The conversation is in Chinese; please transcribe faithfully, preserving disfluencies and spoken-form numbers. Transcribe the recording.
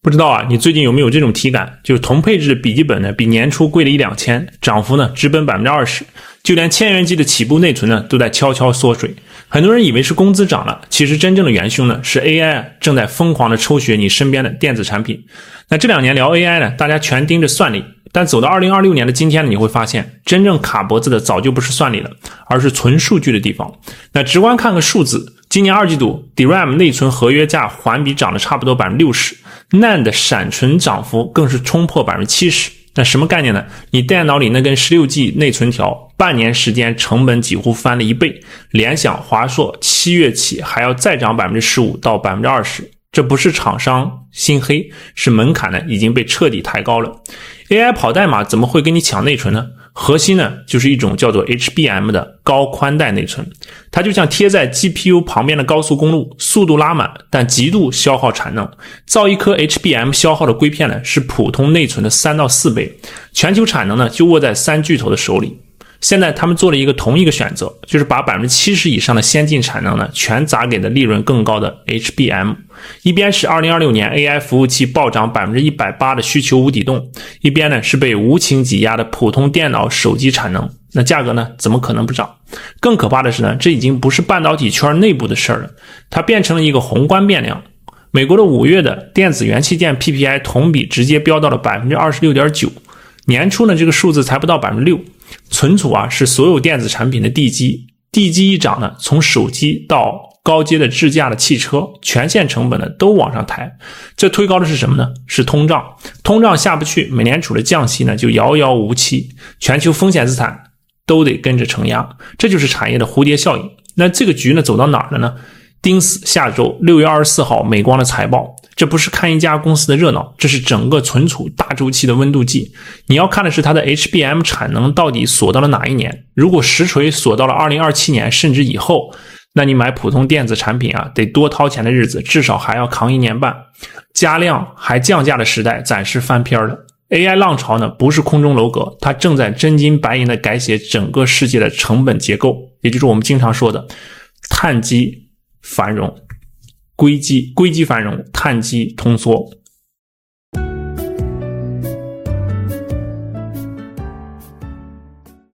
不知道啊，你最近有没有这种体感？就是同配置的笔记本呢，比年初贵了一两千，涨幅呢直奔百分之二十，就连千元机的起步内存呢都在悄悄缩水。很多人以为是工资涨了，其实真正的元凶呢是 A I 正在疯狂的抽血你身边的电子产品。那这两年聊 A I 呢，大家全盯着算力，但走到二零二六年的今天呢，你会发现真正卡脖子的早就不是算力了，而是存数据的地方。那直观看个数字，今年二季度 D RAM 内存合约价环比涨了差不多 百分之六十， N A N D 闪存涨幅更是冲破 百分之七十。 那什么概念呢？你电脑里那根 十六 G 内存条半年时间成本几乎翻了一倍，联想、华硕七月起还要再涨 百分之十五 到 百分之二十， 这不是厂商心黑，是门槛呢已经被彻底抬高了。 A I 跑代码怎么会跟你抢内存呢？核心呢就是一种叫做 H B M 的高宽带内存，它就像贴在 G P U 旁边的高速公路，速度拉满，但极度消耗产能。造一颗 H B M 消耗的硅片呢是普通内存的三到四倍，全球产能呢就握在三巨头的手里。现在他们做了一个同一个选择，就是把 百分之七十 以上的先进产能呢全砸给了利润更高的 H B M。 一边是二零二六年 A I 服务器暴涨 百分之一百八十 的需求无底洞，一边呢是被无情挤压的普通电脑手机产能，那价格呢怎么可能不涨？更可怕的是呢，这已经不是半导体圈内部的事儿了，它变成了一个宏观变量。美国的五月的电子元器件 P P I 同比直接飙到了 百分之二十六点九， 年初呢这个数字才不到 百分之六。 存储啊是所有电子产品的地基，地基一涨呢，从手机到高阶的智驾的汽车，全线成本呢都往上抬。这推高的是什么呢？是通胀。通胀下不去，美联储的降息呢就遥遥无期，全球风险资产都得跟着承压，这就是产业的蝴蝶效应。那这个局呢走到哪儿了呢？盯死下周六月二十四号美光的财报，这不是看一家公司的热闹，这是整个存储大周期的温度计。你要看的是它的 H B M 产能到底锁到了哪一年，如果实锤锁到了二零二七年甚至以后，那你买普通电子产品啊，得多掏钱的日子至少还要扛一年半。加量还降价的时代暂时翻篇了。 A I 浪潮呢不是空中楼阁，它正在真金白银的改写整个世界的成本结构，也就是我们经常说的碳基繁荣，硅基硅基繁荣，碳基通缩。